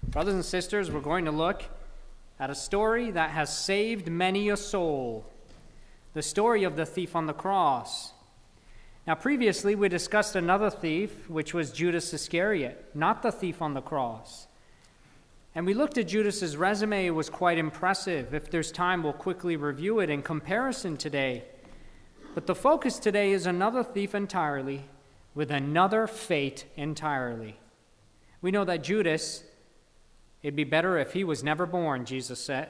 Brothers and sisters, we're going to look at a story that has saved many a soul. The story of the thief on the cross. Now, previously, we discussed another thief, which was Judas Iscariot, not the thief on the cross. And we looked at Judas's resume. It was quite impressive. If there's time, we'll quickly review it in comparison today. But the focus today is another thief entirely, with another fate entirely. We know that Judas, it'd be better if he was never born, Jesus said.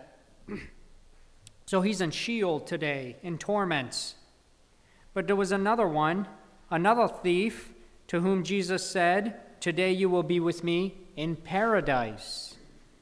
So he's in Sheol today, in torments. But there was another one, another thief, to whom Jesus said, "Today you will be with me in paradise."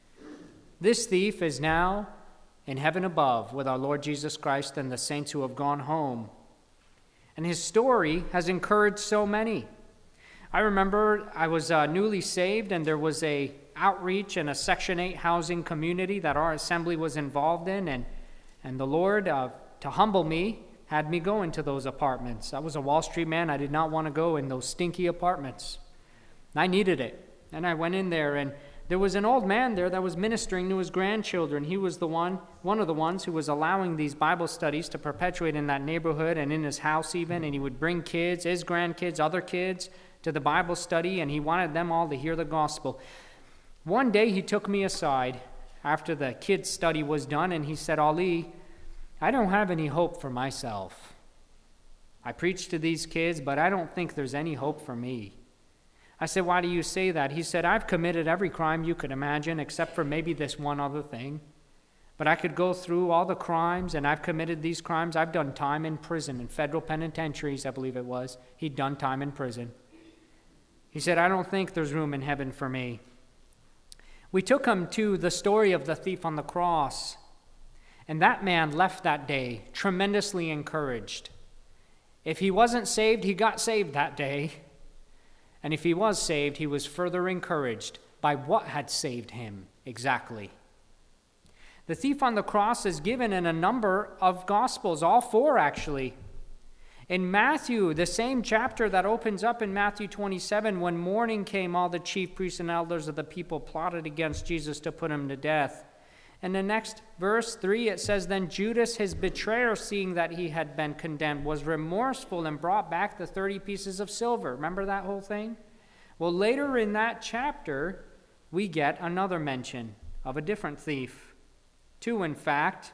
This thief is now in heaven above with our Lord Jesus Christ and the saints who have gone home. And his story has encouraged so many. I remember I was newly saved, and there was a outreach in a Section 8 housing community that our assembly was involved in, and the Lord, to humble me, had me go into those apartments. I was a Wall Street man. I did not want to go in those stinky apartments. I needed it. And I went in there, and there was an old man there that was ministering to his grandchildren. He was one of the ones who was allowing these Bible studies to perpetuate in that neighborhood and in his house even, and he would bring kids, his grandkids, other kids, to the Bible study, and he wanted them all to hear the gospel. One day he took me aside after the kids' study was done, and he said, "Ali, I don't have any hope for myself. I preach to these kids, but I don't think there's any hope for me." I said, "Why do you say that?" He said, "I've committed every crime you could imagine except for maybe this one other thing. But I could go through all the crimes, and I've committed these crimes. I've done time in prison, in federal penitentiaries, I believe it was. He'd done time in prison." He said, "I don't think there's room in heaven for me." We took him to the story of the thief on the cross, and that man left that day tremendously encouraged. If he wasn't saved, he got saved that day. And if he was saved, he was further encouraged by what had saved him exactly. The thief on the cross is given in a number of Gospels, all four actually. In Matthew, the same chapter that opens up in Matthew 27, when morning came, all the chief priests and elders of the people plotted against Jesus to put him to death. And the next verse 3, it says, "Then Judas, his betrayer, seeing that he had been condemned, was remorseful and brought back the 30 pieces of silver." Remember that whole thing? Well, later in that chapter, we get another mention of a different thief. Two, in fact.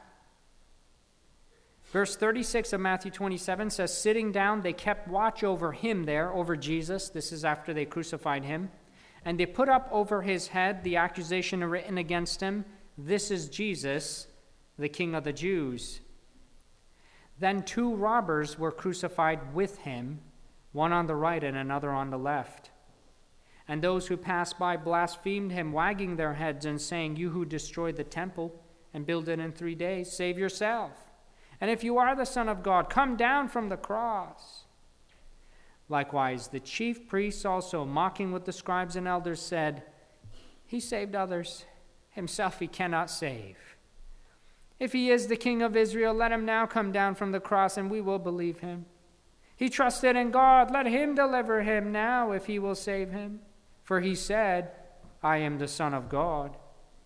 Verse 36 of Matthew 27 says, "Sitting down, they kept watch over him there," over Jesus. This is after they crucified him. "And they put up over his head the accusation written against him, 'This is Jesus, the King of the Jews.' Then 2 robbers were crucified with him, one on the right and another on the left. And those who passed by blasphemed him, wagging their heads and saying, 'You who destroyed the temple and build it in 3 days, save yourself. And if you are the Son of God, come down from the cross.' Likewise, the chief priests also, mocking with the scribes and elders, said, 'He saved others. Himself he cannot save. If he is the King of Israel, let him now come down from the cross, and we will believe him. He trusted in God. Let him deliver him now, if he will save him. For he said, I am the Son of God.'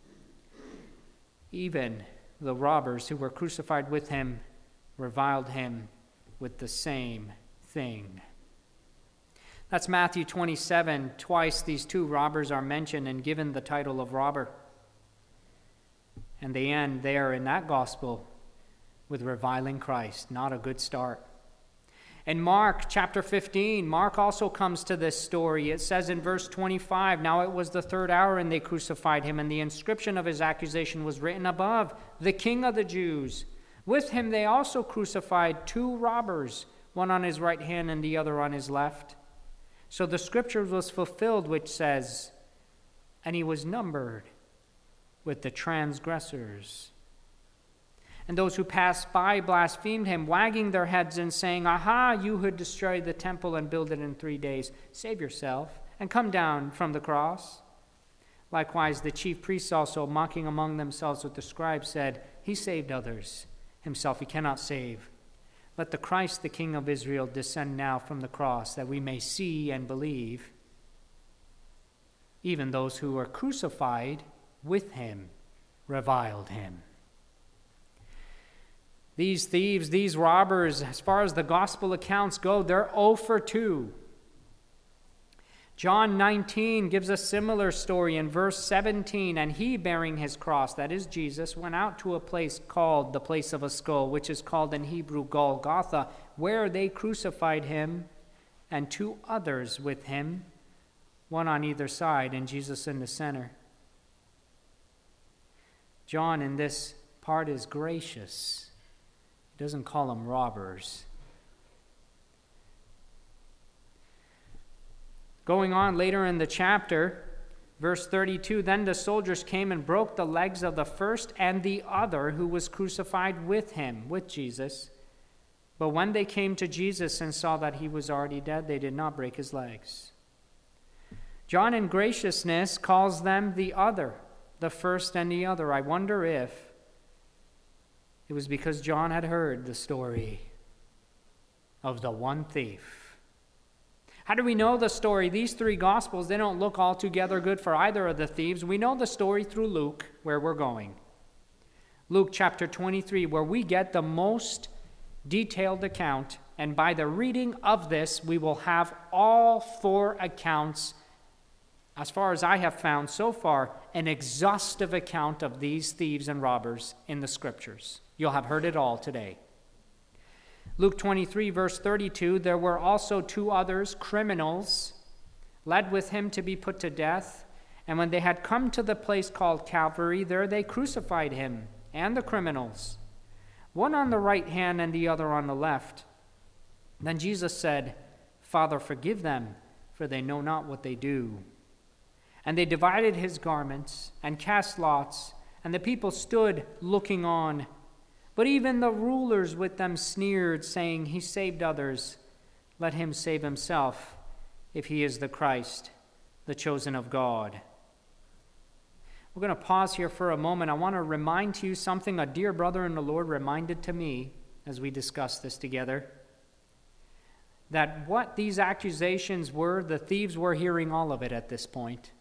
Even the robbers who were crucified with him reviled him with the same thing." That's Matthew 27. Twice these 2 robbers are mentioned and given the title of robber. And they end there in that gospel with reviling Christ. Not a good start. In Mark chapter 15, Mark also comes to this story. It says in verse 25, "Now it was the 3rd hour, and they crucified him, and the inscription of his accusation was written above, 'The King of the Jews.' With him they also crucified 2 robbers, one on his right hand and the other on his left. So the scripture was fulfilled, which says, 'And he was numbered with the transgressors.' And those who passed by blasphemed him, wagging their heads and saying, 'Aha, you who destroyed the temple and build it in 3 days, save yourself and come down from the cross.' Likewise, the chief priests also, mocking among themselves with the scribes, said, 'He saved others. Himself he cannot save. Let the Christ, the King of Israel, descend now from the cross, that we may see and believe.' Even those who were crucified with him reviled him. These thieves, these robbers, as far as the gospel accounts go, they're 0 for 2. John 19 gives a similar story in verse 17. And he, bearing his cross, that is Jesus, went out to a place called the place of a skull, which is called in Hebrew Golgotha, where they crucified him and 2 others with him, one on either side, and Jesus in the center. John in this part is gracious. He doesn't call them robbers. Going on later in the chapter, verse 32, then the soldiers came and broke the legs of the first and the other who was crucified with him, with Jesus. But when they came to Jesus and saw that he was already dead, they did not break his legs. John in graciousness calls them the other, the first and the other. I wonder if it was because John had heard the story of the one thief. How do we know the story? These 3 Gospels, they don't look altogether good for either of the thieves. We know the story through Luke, where we're going. Luke chapter 23, where we get the most detailed account. And by the reading of this, we will have all 4 accounts, as far as I have found so far, an exhaustive account of these thieves and robbers in the Scriptures. You'll have heard it all today. Luke 23, verse 32, there were also 2 others, criminals, led with him to be put to death. And when they had come to the place called Calvary, there they crucified him and the criminals, one on the right hand and the other on the left. Then Jesus said, Father, forgive them, for they know not what they do. And they divided his garments and cast lots, and the people stood looking on. But even the rulers with them sneered, saying, He saved others. Let him save himself, if he is the Christ, the chosen of God. We're going to pause here for a moment. I want to remind to you something a dear brother in the Lord reminded to me as we discussed this together. That what these accusations were, the thieves were hearing all of it at this point.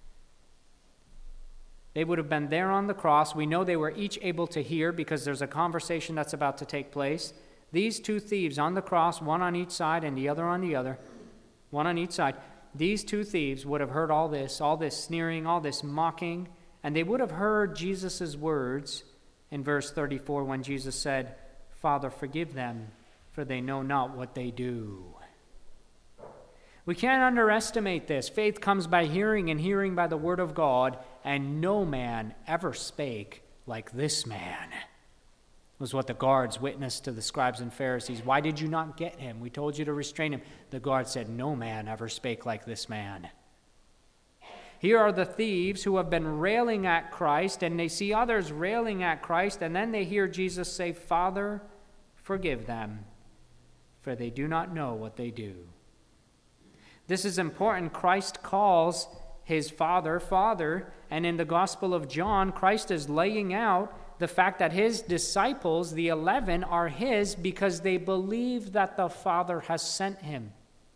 They would have been there on the cross. We know they were each able to hear because there's a conversation that's about to take place. These 2 thieves on the cross, one on each side and the other on the other, one on each side. These 2 thieves would have heard all this sneering, all this mocking, and they would have heard Jesus' words in verse 34 when Jesus said, Father, forgive them, for they know not what they do. We can't underestimate this. Faith comes by hearing, and hearing by the word of God, and no man ever spake like this man, was what the guards witnessed to the scribes and Pharisees. Why did you not get him? We told you to restrain him. The guards said, no man ever spake like this man. Here are the thieves who have been railing at Christ, and they see others railing at Christ, and then they hear Jesus say, Father, forgive them, for they do not know what they do. This is important. Christ calls his Father, Father, and in the Gospel of John, Christ is laying out the fact that his disciples, the 11, are his because they believe that the Father has sent him.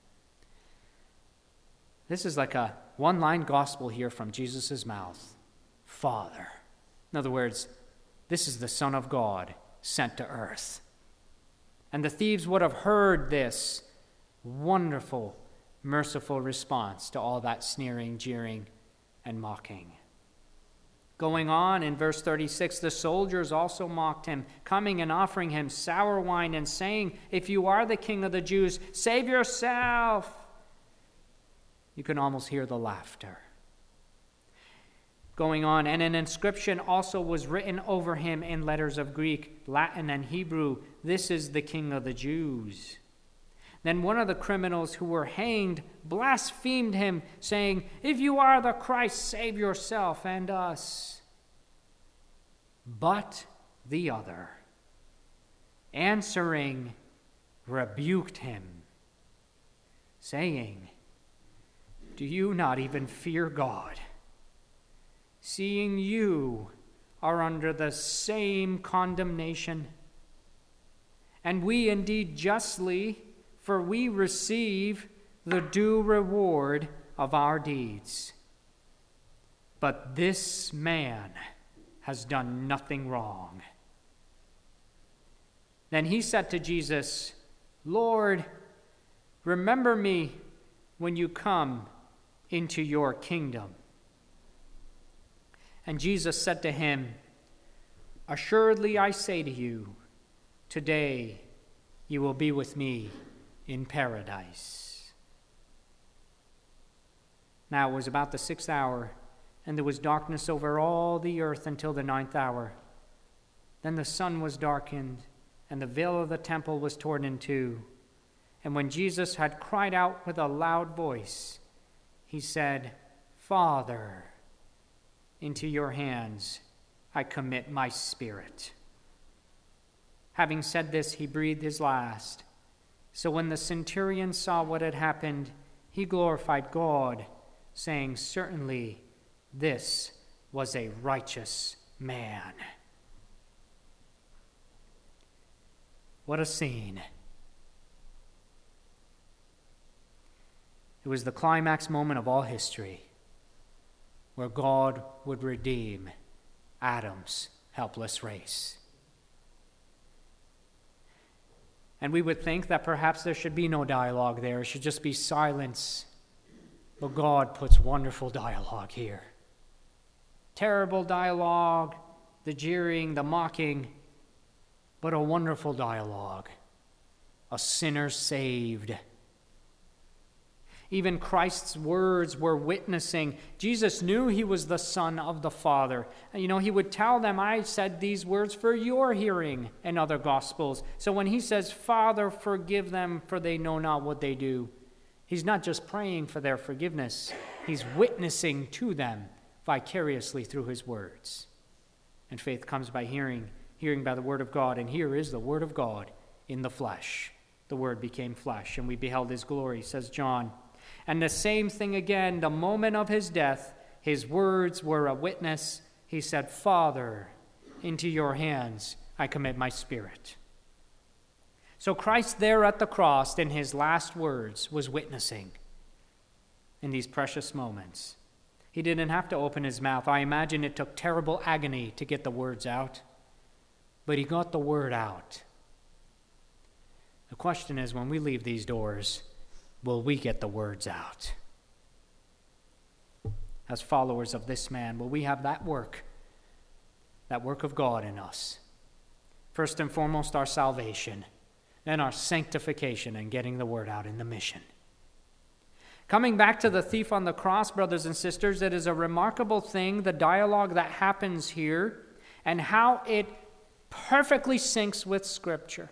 This is like a one-line gospel here from Jesus' mouth. Father. In other words, this is the Son of God sent to earth. And the thieves would have heard this wonderful, merciful response to all that sneering, jeering, and mocking. Going on in verse 36, the soldiers also mocked him, coming and offering him sour wine and saying, If you are the King of the Jews, save yourself. You can almost hear the laughter. Going on, and an inscription also was written over him in letters of Greek, Latin, and Hebrew, This is the King of the Jews. Then one of the criminals who were hanged blasphemed him, saying, If you are the Christ, save yourself and us. But the other, answering, rebuked him, saying, Do you not even fear God, seeing you are under the same condemnation? And we indeed justly, for we receive the due reward of our deeds. but this man has done nothing wrong." Then he said to Jesus, "Lord, remember me when you come into your kingdom." And Jesus said to him, "Assuredly I say to you, today you will be with me in paradise." Now it was about the 6th hour, and there was darkness over all the earth until the 9th hour. Then the sun was darkened, and the veil of the temple was torn in two. And when Jesus had cried out with a loud voice, he said, "Father, into your hands I commit my spirit." Having said this, he breathed his last. So when the centurion saw what had happened, he glorified God, saying, "Certainly this was a righteous man." What a scene. It was the climax moment of all history, where God would redeem Adam's helpless race. And we would think that perhaps there should be no dialogue there. It should just be silence. But God puts wonderful dialogue here. Terrible dialogue, the jeering, the mocking, but a wonderful dialogue. A sinner saved. Even Christ's words were witnessing. Jesus knew he was the Son of the Father. And he would tell them, "I said these words for your hearing," in other Gospels. So when he says, "Father, forgive them, for they know not what they do," he's not just praying for their forgiveness. He's witnessing to them vicariously through his words. And faith comes by hearing, hearing by the word of God. And here is the word of God in the flesh. The word became flesh, and we beheld his glory, says John. And the same thing again, the moment of his death, his words were a witness. He said, "Father, into your hands I commit my spirit." So Christ there at the cross, in his last words, was witnessing in these precious moments. He didn't have to open his mouth. I imagine it took terrible agony to get the words out, but he got the word out. The question is, when we leave these doors, will we get the words out? As followers of this man, will we have that work of God in us? First and foremost, our salvation, then our sanctification and getting the word out in the mission. Coming back to the thief on the cross, brothers and sisters, it is a remarkable thing, the dialogue that happens here, and how it perfectly syncs with Scripture.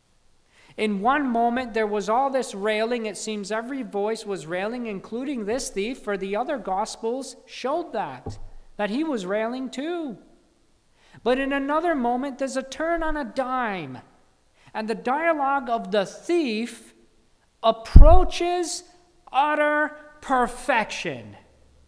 In one moment, there was all this railing. It seems every voice was railing, including this thief, for the other Gospels showed that he was railing too. But in another moment, there's a turn on a dime, and the dialogue of the thief approaches utter perfection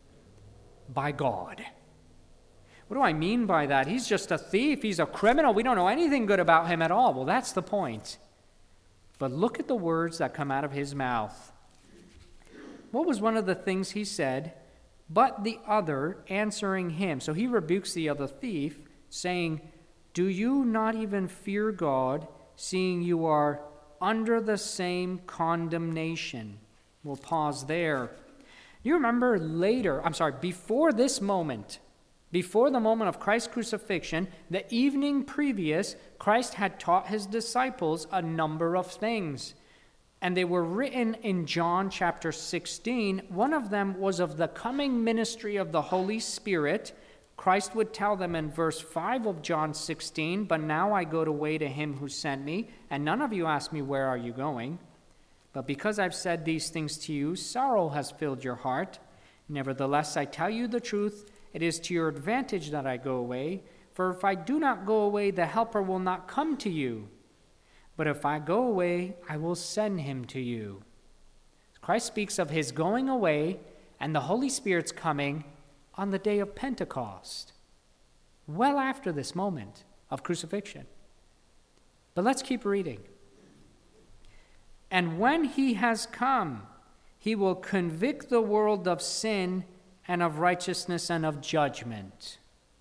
by God. What do I mean by that? He's just a thief. He's a criminal. We don't know anything good about him at all. Well, that's the point. But look at the words that come out of his mouth. What was one of the things he said? But the other answering him. So he rebukes the other thief, saying, "Do you not even fear God, seeing you are under the same condemnation?" We'll pause there. You remember before this moment, before the moment of Christ's crucifixion, the evening previous, Christ had taught his disciples a number of things. And they were written in John chapter 16. One of them was of the coming ministry of the Holy Spirit. Christ would tell them in verse 5 of John 16, "But now I go away to him who sent me, and none of you ask me, 'Where are you going?' But because I've said these things to you, sorrow has filled your heart. Nevertheless, I tell you the truth, it is to your advantage that I go away. For if I do not go away, the Helper will not come to you. But if I go away, I will send him to you." Christ speaks of his going away and the Holy Spirit's coming on the day of Pentecost, well after this moment of crucifixion. But let's keep reading. "And when he has come, he will convict the world of sin and of righteousness and of judgment.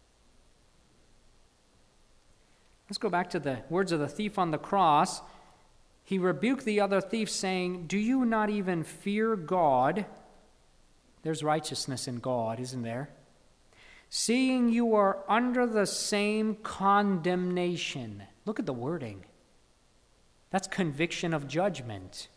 Let's go back to the words of the thief on the cross. He rebuked the other thief, saying, "Do you not even fear God?" There's righteousness in God, isn't there? "Seeing you are under the same condemnation." Look at the wording. That's conviction of judgment.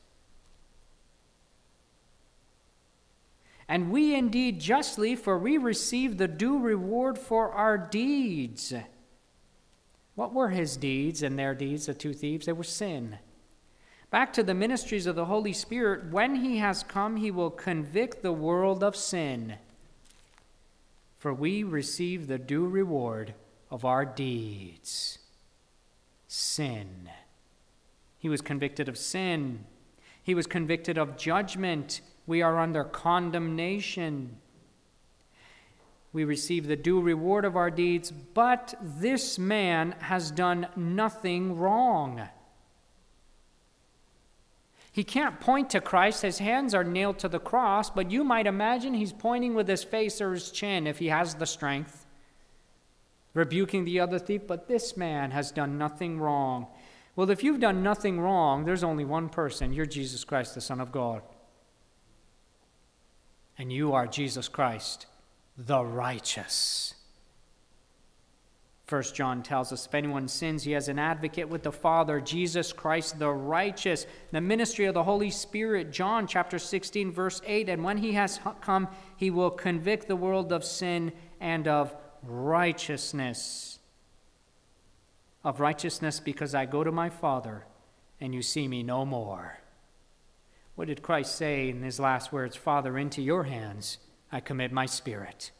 "And we indeed justly, for we receive the due reward for our deeds." What were his deeds and their deeds, the two thieves? They were sin. Back to the ministries of the Holy Spirit. When he has come, he will convict the world of sin. For we receive the due reward of our deeds. Sin. He was convicted of sin. He was convicted of judgment. We are under condemnation. We receive the due reward of our deeds, but this man has done nothing wrong. He can't point to Christ. His hands are nailed to the cross, but you might imagine he's pointing with his face or his chin if he has the strength, rebuking the other thief, but this man has done nothing wrong. Well, if you've done nothing wrong, there's only one person. You're Jesus Christ, the Son of God. And you are Jesus Christ, the righteous. 1 John tells us, if anyone sins, he has an advocate with the Father, Jesus Christ the righteous. The ministry of the Holy Spirit, John chapter 16, verse 8, and when he has come, he will convict the world of sin and of righteousness. Of righteousness because I go to my Father, and you see me no more. What did Christ say in his last words? Father, into your hands I commit my spirit.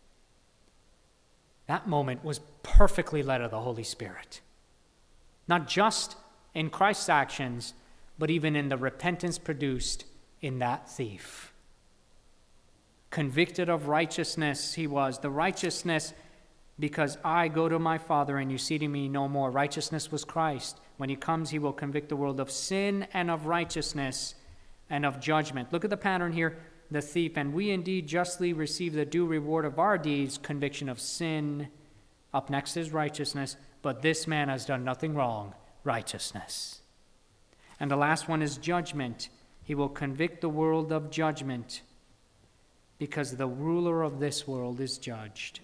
That moment was perfectly led of the Holy Spirit. Not just in Christ's actions, but even in the repentance produced in that thief. Convicted of righteousness he was. The righteousness because I go to my Father and you see to me no more. Righteousness was Christ. When he comes, he will convict the world of sin and of righteousness and of judgment. Look at the pattern here. The thief, and we indeed justly receive the due reward of our deeds, conviction of sin. Up next is righteousness, but this man has done nothing wrong, righteousness. And the last one is judgment. He will convict the world of judgment because the ruler of this world is judged.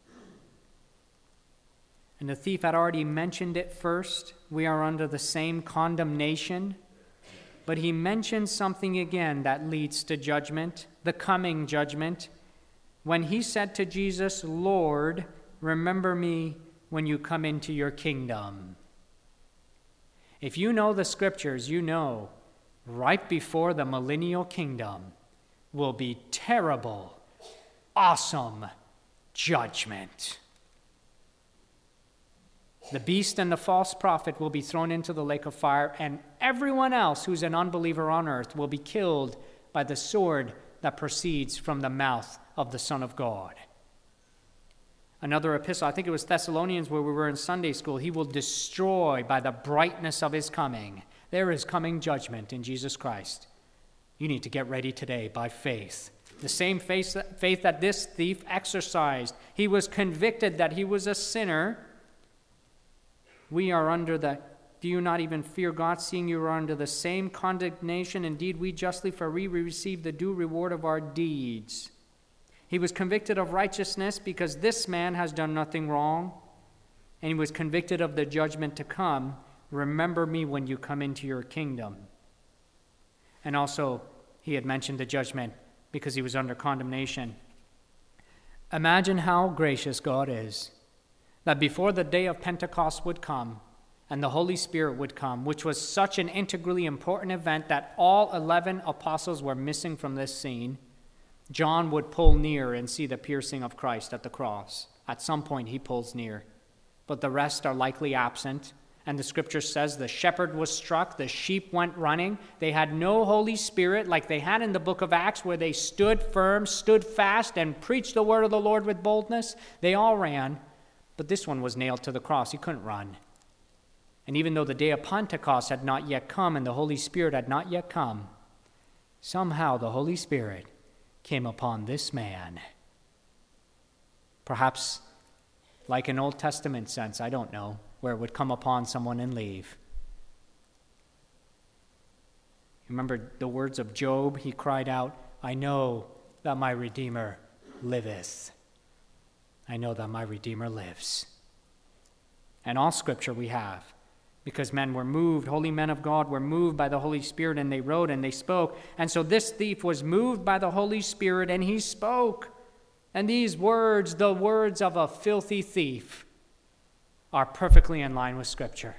And the thief had already mentioned it first. We are under the same condemnation. But he mentions something again that leads to judgment, the coming judgment. When he said to Jesus, Lord, remember me when you come into your kingdom. If you know the scriptures, you know right before the millennial kingdom will be terrible, awesome judgment. The beast and the false prophet will be thrown into the lake of fire, and everyone else who's an unbeliever on earth will be killed by the sword that proceeds from the mouth of the Son of God. Another epistle, I think it was Thessalonians where we were in Sunday school, he will destroy by the brightness of his coming. There is coming judgment in Jesus Christ. You need to get ready today by faith. The same faith that this thief exercised. He was convicted that he was a sinner. We are under the, do you not even fear God, seeing you are under the same condemnation? Indeed, we justly, for we receive the due reward of our deeds. He was convicted of righteousness because this man has done nothing wrong. And he was convicted of the judgment to come. Remember me when you come into your kingdom. And also, he had mentioned the judgment because he was under condemnation. Imagine how gracious God is. That before the day of Pentecost would come and the Holy Spirit would come, which was such an integrally important event that all 11 apostles were missing from this scene, John would pull near and see the piercing of Christ at the cross. At some point he pulls near, but the rest are likely absent. And the scripture says the shepherd was struck, the sheep went running. They had no Holy Spirit like they had in the book of Acts where they stood firm, stood fast, and preached the word of the Lord with boldness. They all ran. But this one was nailed to the cross. He couldn't run. And even though the day of Pentecost had not yet come and the Holy Spirit had not yet come, somehow the Holy Spirit came upon this man. Perhaps like an Old Testament sense, I don't know, where it would come upon someone and leave. Remember the words of Job? He cried out, I know that my Redeemer liveth. I know that my Redeemer lives. And all Scripture we have, because men were moved, holy men of God were moved by the Holy Spirit, and they wrote and they spoke. And so this thief was moved by the Holy Spirit, and he spoke. And these words, the words of a filthy thief, are perfectly in line with Scripture.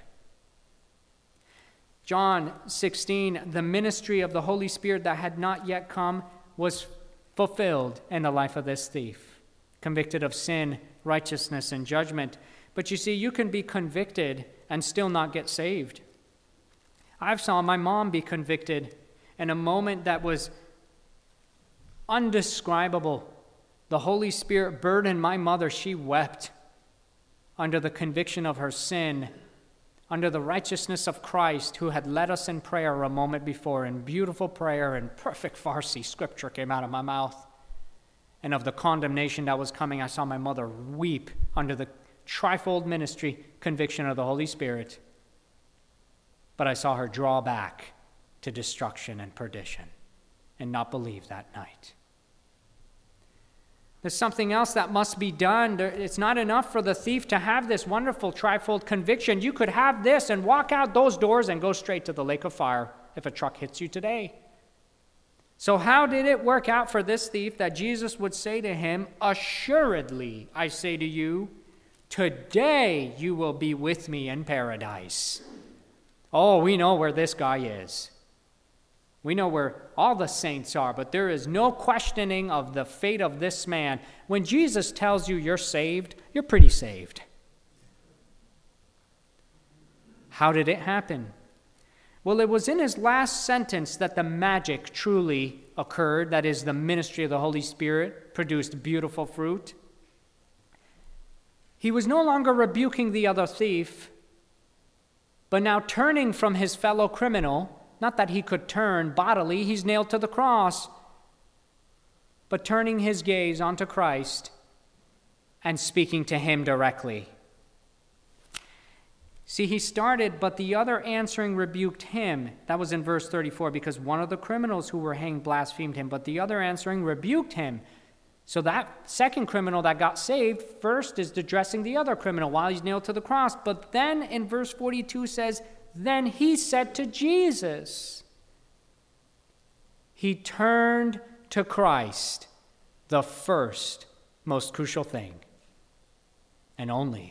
John 16, the ministry of the Holy Spirit that had not yet come was fulfilled in the life of this thief, convicted of sin, righteousness, and judgment. But you see, you can be convicted and still not get saved. I've saw my mom be convicted in a moment that was undescribable. The Holy Spirit burdened my mother. She wept under the conviction of her sin, under the righteousness of Christ, who had led us in prayer a moment before. In beautiful prayer and perfect Farsi scripture came out of my mouth. And of the condemnation that was coming, I saw my mother weep under the trifold ministry conviction of the Holy Spirit. But I saw her draw back to destruction and perdition and not believe that night. There's something else that must be done. It's not enough for the thief to have this wonderful trifold conviction. You could have this and walk out those doors and go straight to the lake of fire if a truck hits you today. So how did it work out for this thief that Jesus would say to him, assuredly, I say to you, today you will be with me in paradise? Oh, we know where this guy is. We know where all the saints are, but there is no questioning of the fate of this man. When Jesus tells you you're saved, you're pretty saved. How did it happen? Well, it was in his last sentence that the magic truly occurred. That is, the ministry of the Holy Spirit produced beautiful fruit. He was no longer rebuking the other thief, but now turning from his fellow criminal. Not that he could turn bodily, he's nailed to the cross, but turning his gaze onto Christ and speaking to him directly. See, he started, but the other answering rebuked him. That was in verse 34, because one of the criminals who were hanged blasphemed him, but the other answering rebuked him. So that second criminal that got saved first is addressing the other criminal while he's nailed to the cross. But then in verse 42 says, then he said to Jesus, he turned to Christ, the first, most crucial thing, and only.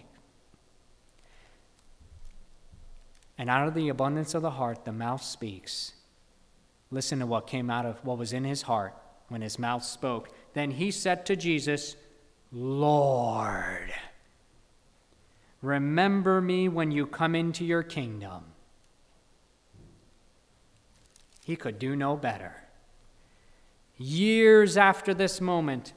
And out of the abundance of the heart, the mouth speaks. Listen to what came out of what was in his heart when his mouth spoke. Then he said to Jesus, Lord, remember me when you come into your kingdom. He could do no better. Years after this moment,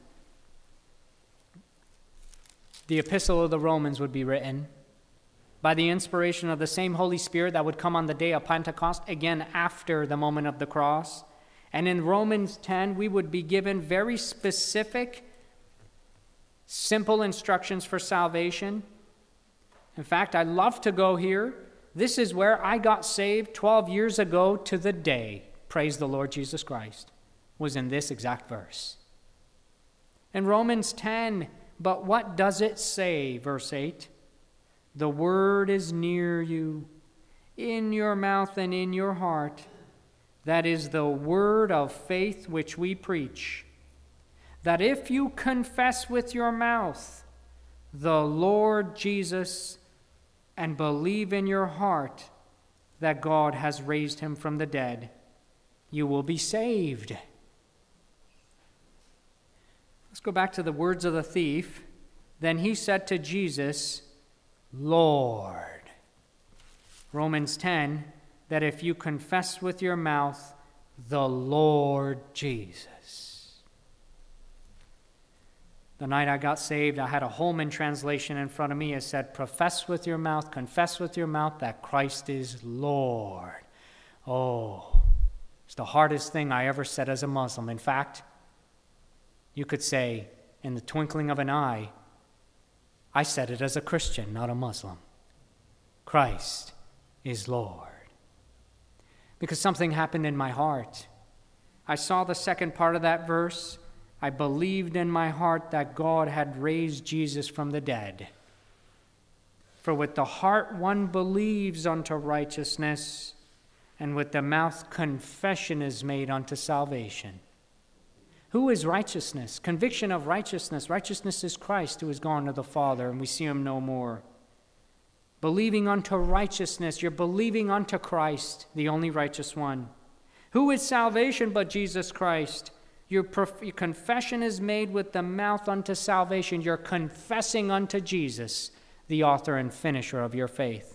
the Epistle of the Romans would be written by the inspiration of the same Holy Spirit that would come on the day of Pentecost, again after the moment of the cross. And in Romans 10, we would be given very specific, simple instructions for salvation. In fact, I love to go here. This is where I got saved 12 years ago to the day. Praise the Lord Jesus Christ. Was in this exact verse. In Romans 10, but what does it say? Verse 8. The word is near you, in your mouth and in your heart. That is the word of faith which we preach. That if you confess with your mouth the Lord Jesus and believe in your heart that God has raised him from the dead, you will be saved. Let's go back to the words of the thief. Then he said to Jesus, Lord. Romans 10, that if you confess with your mouth the Lord Jesus. The night I got saved, I had a Holman translation in front of me. It said, profess with your mouth, confess with your mouth that Christ is Lord. Oh, it's the hardest thing I ever said as a Muslim. In fact, you could say, in the twinkling of an eye, I said it as a Christian, not a Muslim. Christ is Lord. Because something happened in my heart. I saw the second part of that verse. I believed in my heart that God had raised Jesus from the dead. For with the heart one believes unto righteousness, and with the mouth confession is made unto salvation. Who is righteousness? Conviction of righteousness. Righteousness is Christ, who is gone to the Father, and we see him no more. Believing unto righteousness, you're believing unto Christ, the only righteous one. Who is salvation but Jesus Christ? Your confession is made with the mouth unto salvation. You're confessing unto Jesus, the author and finisher of your faith.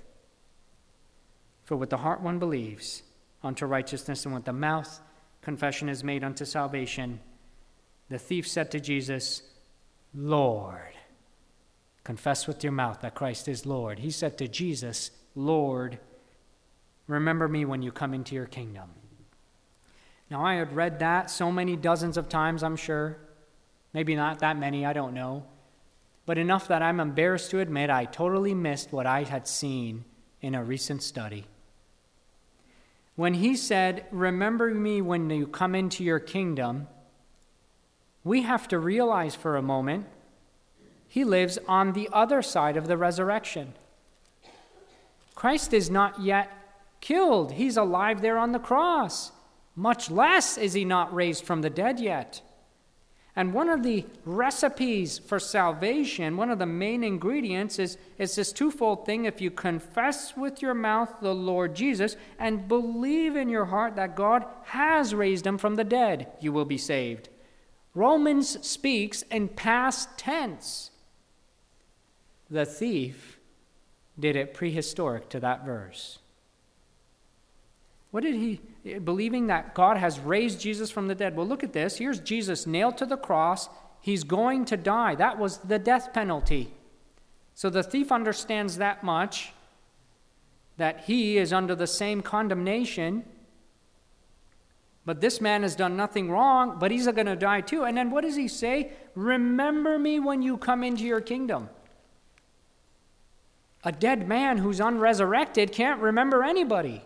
For with the heart one believes unto righteousness, and with the mouth confession is made unto salvation. The thief said to Jesus, Lord. Confess with your mouth that Christ is Lord. He said to Jesus, Lord, remember me when you come into your kingdom. Now, I had read that so many dozens of times, I'm sure. Maybe not that many, I don't know. But enough that I'm embarrassed to admit I totally missed what I had seen in a recent study. When he said, remember me when you come into your kingdom, we have to realize for a moment he lives on the other side of the resurrection. Christ is not yet killed. He's alive there on the cross. Much less is he not raised from the dead yet. And one of the recipes for salvation, one of the main ingredients is this twofold thing. If you confess with your mouth the Lord Jesus and believe in your heart that God has raised him from the dead, you will be saved. Romans speaks in past tense. The thief did it prehistoric to that verse. What did he, believing that God has raised Jesus from the dead? Well, look at this. Here's Jesus nailed to the cross. He's going to die. That was the death penalty. So the thief understands that much, that he is under the same condemnation. But this man has done nothing wrong, but he's going to die too. And then what does he say? Remember me when you come into your kingdom. A dead man who's unresurrected can't remember anybody.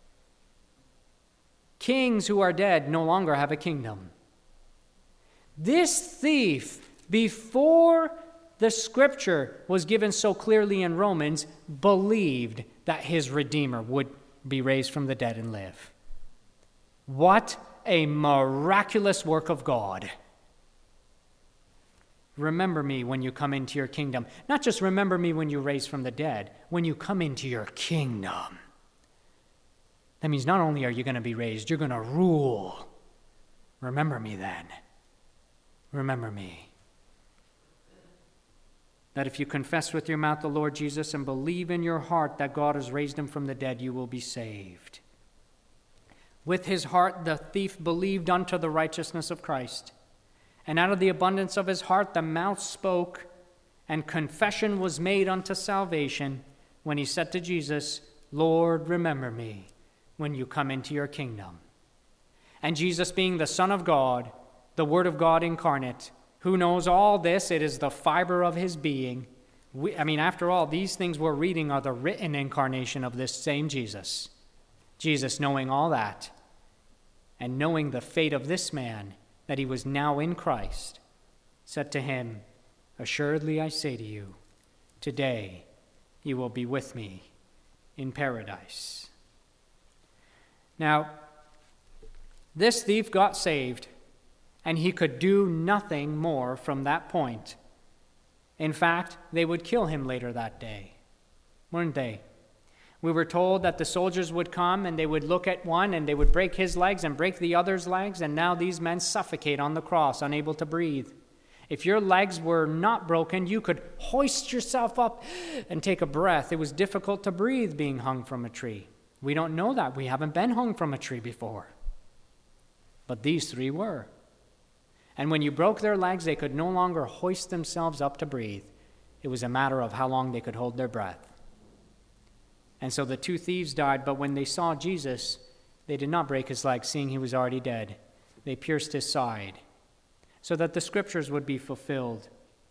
Kings who are dead no longer have a kingdom. This thief, before the scripture was given so clearly in Romans, believed that his Redeemer would be raised from the dead and live. What a miraculous work of God. Remember me when you come into your kingdom. Not just remember me when you're raised from the dead, when you come into your kingdom. That means not only are you going to be raised, you're going to rule. Remember me then. Remember me. That if you confess with your mouth the Lord Jesus and believe in your heart that God has raised him from the dead, you will be saved. With his heart the thief believed unto the righteousness of Christ. And out of the abundance of his heart the mouth spoke, and confession was made unto salvation when he said to Jesus, Lord, remember me when you come into your kingdom. And Jesus, being the Son of God, the Word of God incarnate, who knows all this, it is the fiber of his being. After all, these things we're reading are the written incarnation of this same Jesus. Jesus, knowing all that, and knowing the fate of this man, that he was now in Christ, said to him, Assuredly I say to you, today you will be with me in paradise. Now, this thief got saved, and he could do nothing more from that point. In fact, they would kill him later that day, weren't they? We were told that the soldiers would come and they would look at one and they would break his legs and break the other's legs, and now these men suffocate on the cross, unable to breathe. If your legs were not broken, you could hoist yourself up and take a breath. It was difficult to breathe being hung from a tree. We don't know that. We haven't been hung from a tree before. But these three were. And when you broke their legs, they could no longer hoist themselves up to breathe. It was a matter of how long they could hold their breath. And so the two thieves died, but when they saw Jesus, they did not break his leg, seeing he was already dead. They pierced his side, so that the scriptures would be fulfilled.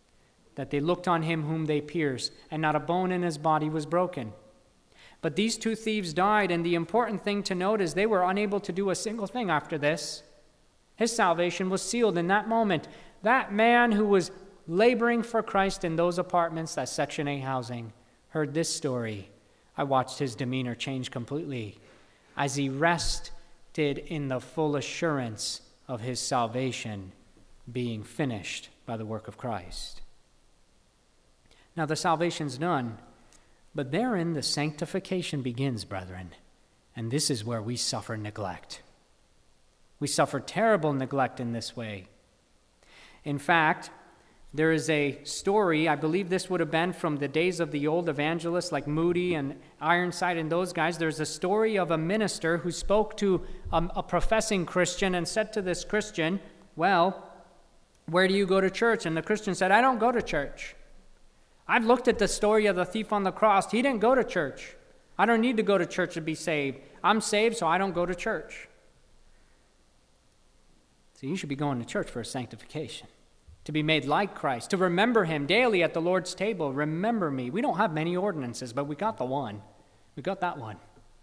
that they looked on him whom they pierced, and not a bone in his body was broken. But these two thieves died, and the important thing to note is they were unable to do a single thing after this. His salvation was sealed in that moment. That man who was laboring for Christ in those apartments, that Section 8 housing, heard this story. I watched his demeanor change completely as he rested in the full assurance of his salvation being finished by the work of Christ. Now the salvation's done, but therein the sanctification begins, brethren, and this is where we suffer neglect. We suffer terrible neglect in this way. In fact, there is a story, I believe this would have been from the days of the old evangelists like Moody and Ironside and those guys. There's a story of a minister who spoke to a professing Christian and said to this Christian, well, where do you go to church? And the Christian said, I don't go to church. I've looked at the story of the thief on the cross. He didn't go to church. I don't need to go to church to be saved. I'm saved, so I don't go to church. So you should be going to church for a sanctification, to be made like Christ, to remember him daily at the Lord's table. Remember me. We don't have many ordinances, but we got the one. We got that one.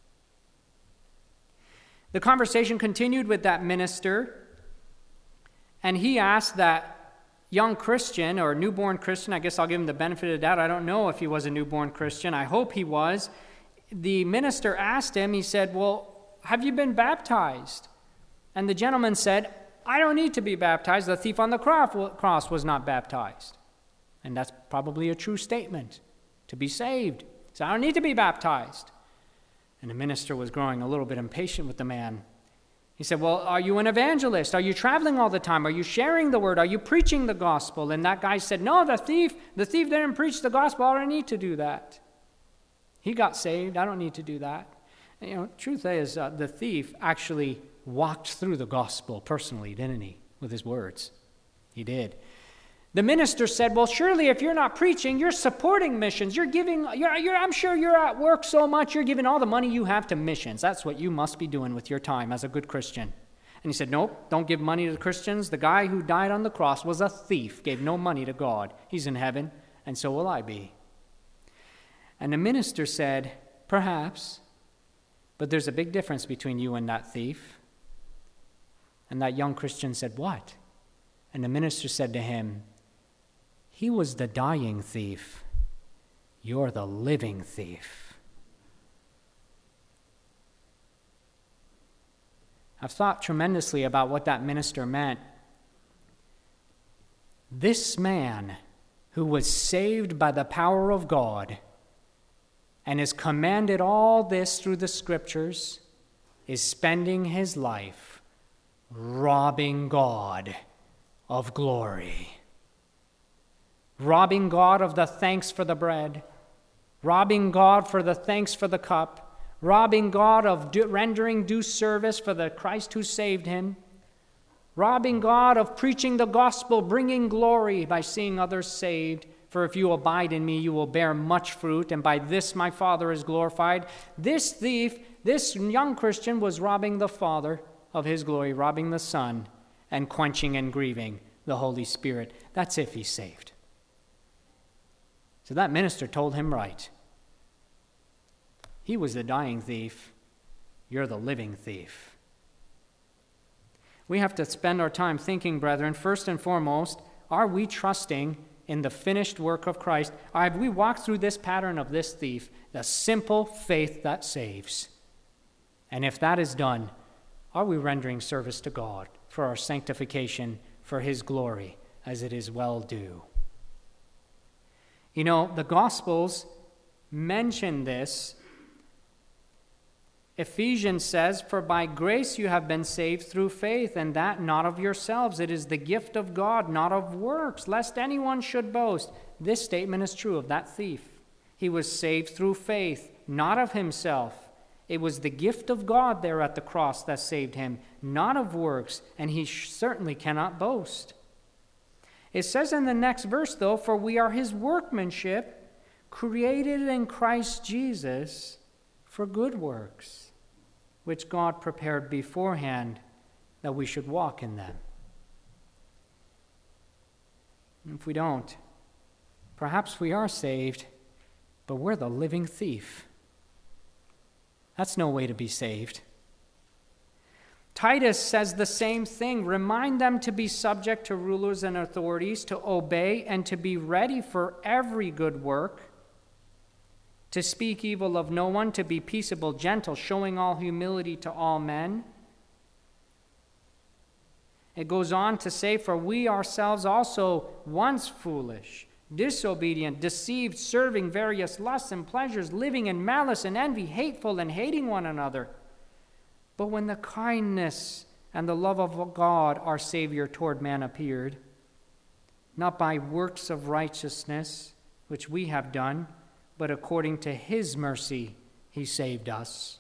The conversation continued with that minister, and he asked that young Christian or newborn Christian, I guess I'll give him the benefit of the doubt. I don't know if he was a newborn Christian. I hope he was. The minister asked him, he said, well, have you been baptized? And the gentleman said, I don't need to be baptized. The thief on the cross was not baptized. And that's probably a true statement, to be saved. So I don't need to be baptized. And the minister was growing a little bit impatient with the man. He said, well, are you an evangelist? Are you traveling all the time? Are you sharing the word? Are you preaching the gospel? And that guy said, no, the thief didn't preach the gospel. I don't need to do that. He got saved. I don't need to do that. And, truth is, the thief actually walked through the gospel personally, didn't he, with his words? He did. The minister said, well, surely if you're not preaching, you're supporting missions. You're giving, I'm sure you're at work so much, you're giving all the money you have to missions. That's what you must be doing with your time as a good Christian. And he said, nope, don't give money to the Christians. The guy who died on the cross was a thief, gave no money to God. He's in heaven, and so will I be. And the minister said, perhaps, but there's a big difference between you and that thief. And that young Christian said, what? And the minister said to him, he was the dying thief. You're the living thief. I've thought tremendously about what that minister meant. This man who was saved by the power of God and is commanded all this through the scriptures is spending his life robbing God of glory. Robbing God of the thanks for the bread, robbing God for the thanks for the cup, robbing God of rendering due service for the Christ who saved him, robbing God of preaching the gospel, bringing glory by seeing others saved. For if you abide in me, you will bear much fruit, and by this my Father is glorified. This thief, this young Christian, was robbing the Father of his glory, robbing the Son, and quenching and grieving the Holy Spirit. That's if he's saved. So that minister told him right. He was the dying thief. You're the living thief. We have to spend our time thinking, brethren, first and foremost, are we trusting in the finished work of Christ? Have we walked through this pattern of this thief, the simple faith that saves? And if that is done, are we rendering service to God for our sanctification, for his glory, as it is well due? You know, the Gospels mention this. Ephesians says, for by grace you have been saved through faith, and that not of yourselves. It is the gift of God, not of works, lest anyone should boast. This statement is true of that thief. He was saved through faith, not of himself. It was the gift of God there at the cross that saved him, not of works, and he certainly cannot boast. It says in the next verse, though, for we are his workmanship, created in Christ Jesus for good works, which God prepared beforehand that we should walk in them. And if we don't, Perhaps we are saved, but we're the living thief. That's no way to be saved. Titus says the same thing. Remind them to be subject to rulers and authorities, to obey, and to be ready for every good work, to speak evil of no one, to be peaceable, gentle, showing all humility to all men. It goes on to say, for we ourselves also once foolish, disobedient, deceived, serving various lusts and pleasures, living in malice and envy, hateful and hating one another. But when the kindness and the love of God, our Savior, toward man appeared, not by works of righteousness, which we have done, but according to his mercy, he saved us.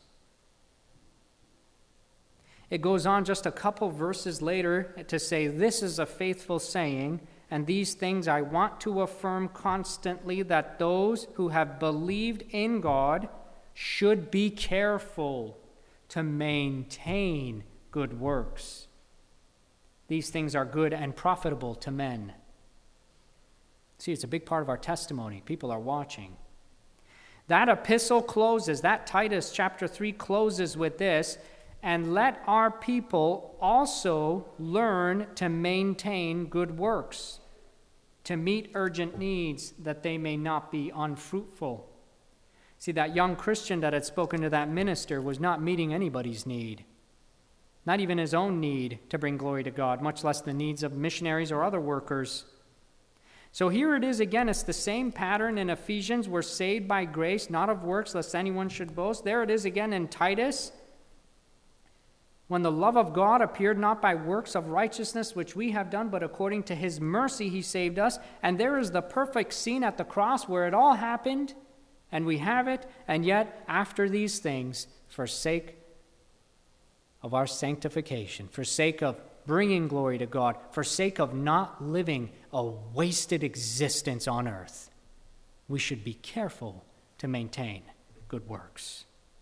It goes on just a couple verses later to say, this is a faithful saying, and these things I want to affirm constantly, that those who have believed in God should be careful to maintain good works. These things are good and profitable to men. See, it's a big part of our testimony. People are watching. That epistle closes, that Titus chapter 3 closes with this, and let our people also learn to maintain good works, to meet urgent needs, that they may not be unfruitful. See, that young Christian that had spoken to that minister was not meeting anybody's need, not even his own need to bring glory to God, much less the needs of missionaries or other workers. So here it is again. It's the same pattern in Ephesians. We're saved by grace, not of works, lest anyone should boast. There it is again in Titus. When the love of God appeared not by works of righteousness which we have done, but according to his mercy he saved us. And there is the perfect scene at the cross where it all happened, and we have it, and yet after these things, for sake of our sanctification, for sake of bringing glory to God, for sake of not living a wasted existence on earth, we should be careful to maintain good works.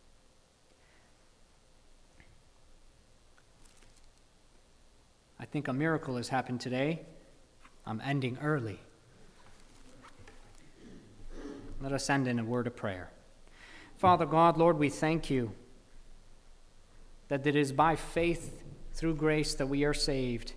I think a miracle has happened today. I'm ending early. Let us end in a word of prayer. Father God, Lord, we thank you that it is by faith through grace that we are saved.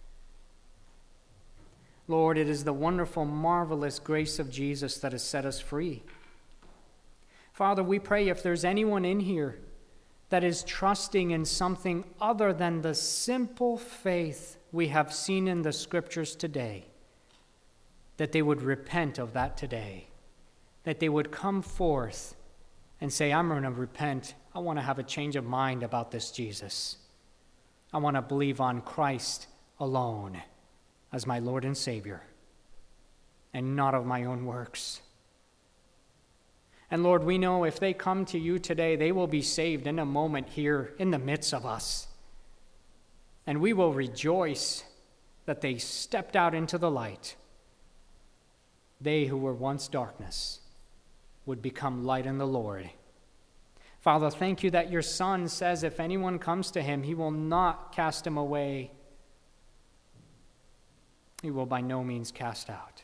Lord, it is the wonderful, marvelous grace of Jesus that has set us free. Father, we pray if there's anyone in here that is trusting in something other than the simple faith we have seen in the Scriptures today, that they would repent of that today, that they would come forth and say, I'm going to repent. I want to have a change of mind about this Jesus. I want to believe on Christ alone as my Lord and Savior, and not of my own works. And Lord, we know if they come to you today, they will be saved in a moment here in the midst of us. And we will rejoice that they stepped out into the light. They who were once darkness would become light in the Lord. Father, thank you that your Son says if anyone comes to him, he will not cast him away. He will by no means cast out.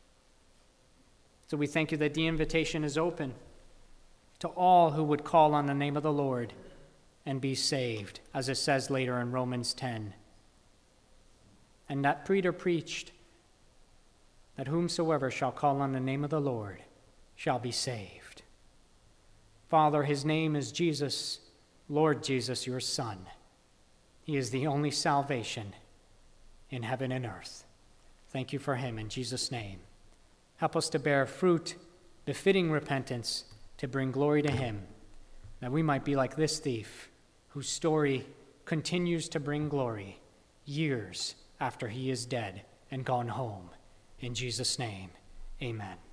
So we thank you that the invitation is open to all who would call on the name of the Lord and be saved, as it says later in Romans 10. And that Peter preached that whomsoever shall call on the name of the Lord shall be saved. Father, his name is Jesus, Lord Jesus, your Son. He is the only salvation in heaven and earth. Thank you for him in Jesus' name. Help us to bear fruit befitting repentance, to bring glory to him, that we might be like this thief whose story continues to bring glory years after he is dead and gone home. In Jesus' name, amen.